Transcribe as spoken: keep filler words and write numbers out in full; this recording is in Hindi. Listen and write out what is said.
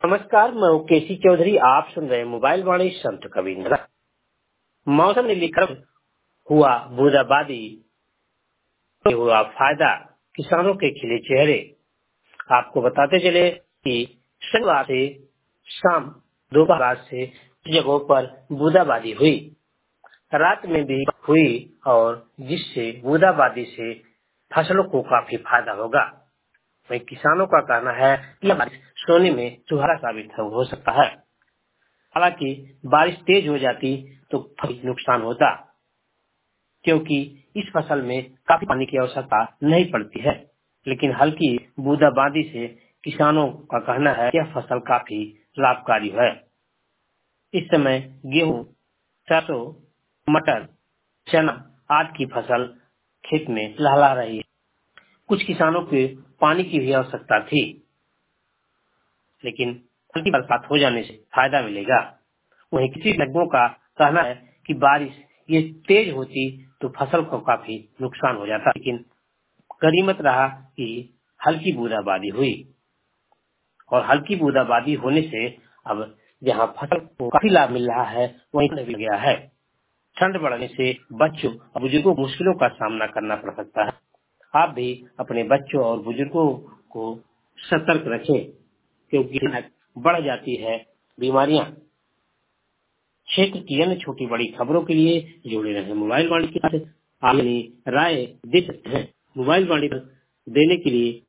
नमस्कार, मैं हूँ केसी चौधरी। आप सुन रहे हैं मोबाइल वाणी संत कबीर। मौसम ने लिखा हुआ बूंदाबांदी हुआ फायदा, किसानों के खिले चेहरे। आपको बताते चले कि शनिवार से शाम दोपहर बाद से जगहों पर बूंदाबांदी हुई, रात में भी हुई, और जिससे बूंदाबांदी से फसलों को काफी फायदा होगा। वहीं किसानों का कहना है कि बारिश सोने में सुहारा साबित हो सकता है। हालांकि बारिश तेज हो जाती तो नुकसान होता, क्योंकि इस फसल में काफी पानी की आवश्यकता नहीं पड़ती है। लेकिन हल्की बूंदाबांदी से किसानों का कहना है कि यह फसल काफी लाभकारी है। इस समय गेहूं, सरसों, मटर, चना आदि की फसल खेत में लहला रही है। कुछ किसानों के पानी की भी आवश्यकता थी, लेकिन हल्की बरसात हो जाने से फायदा मिलेगा। वहीं किसी लोगों का कहना है कि बारिश ये तेज होती तो फसल को काफी नुकसान हो जाता, लेकिन गनीमत रहा कि हल्की बूंदाबांदी हुई, और हल्की बूंदाबांदी होने से अब जहां फसल को काफी लाभ मिल रहा है वहीं लग गया है। ठंड बढ़ने से बच्चों और बुजुर्गों को मुश्किलों का सामना करना पड़ सकता है। आप भी अपने बच्चों और बुजुर्गों को सतर्क रखें, क्योंकि बढ़ जाती है बीमारियां। क्षेत्र की अन्य छोटी बड़ी खबरों के लिए जुड़े रहे मोबाइल वाणी के साथ। आप अपनी राय दे सकते हैं। मोबाइल वाणी देने के लिए